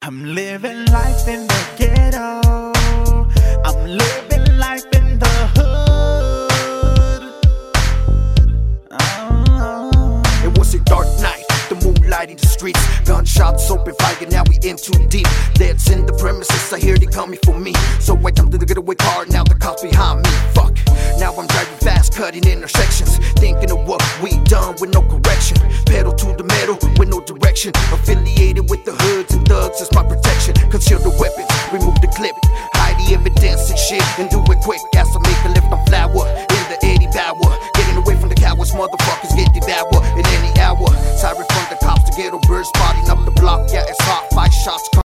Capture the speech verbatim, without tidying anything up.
I'm living life in the ghetto. I'm living life in the hood. Oh. It was a dark night, the moonlight in the streets. Gunshots open fire, now we in too deep. Dead's in the premises, I hear they coming for me. So I jump to the getaway car, now the cops behind me. Fuck, now I'm driving fast, cutting intersections. Thinking of what we done with no correction. Pedal to the metal with no direction. Affiliated with the hoods and thugs is my protection. Conceal the weapons, remove the clip, hide the evidence and shit, and do it quick as I make a lift on flower in the Eddie Bauer. Getting away from the cowards, motherfuckers get devoured in any hour. Siren from the cops, the ghetto birds spotting up the block. Yeah, it's hot, five shots.